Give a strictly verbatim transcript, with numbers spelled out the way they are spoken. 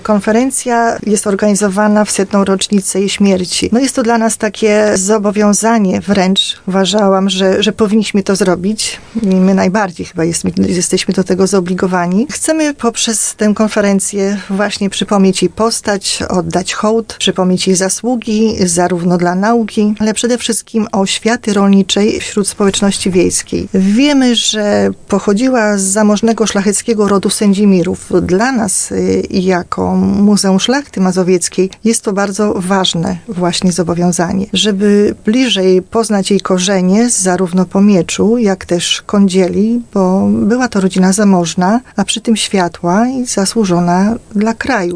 Konferencja jest organizowana w setną rocznicę jej śmierci. No jest to dla nas takie zobowiązanie wręcz. Uważałam, że, że powinniśmy to zrobić. I my najbardziej chyba jest, jesteśmy do tego zobligowani. Chcemy poprzez tę konferencję właśnie przypomnieć jej postać, oddać hołd, przypomnieć jej zasługi zarówno dla nauki, ale przede wszystkim oświaty rolniczej wśród społeczności wiejskiej. Wiemy, że pochodziła z zamożnego szlacheckiego rodu Sędzimirów. Dla nas jako Muzeum Szlachty Mazowieckiej jest to bardzo ważne właśnie zobowiązanie, żeby bliżej poznać jej korzenie zarówno po mieczu, jak też kądzieli, bo była to rodzina zamożna, a przy tym światła i zasłużona dla kraju.